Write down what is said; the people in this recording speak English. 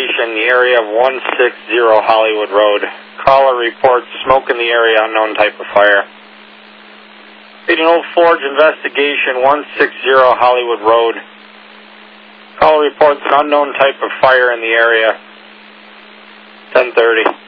investigation in the area of 160 Hollywood Road. Caller reports smoke in the area, unknown type of fire. Peyton Old Forge investigation, 160 Hollywood Road. Caller reports an unknown type of fire in the area, 10:30.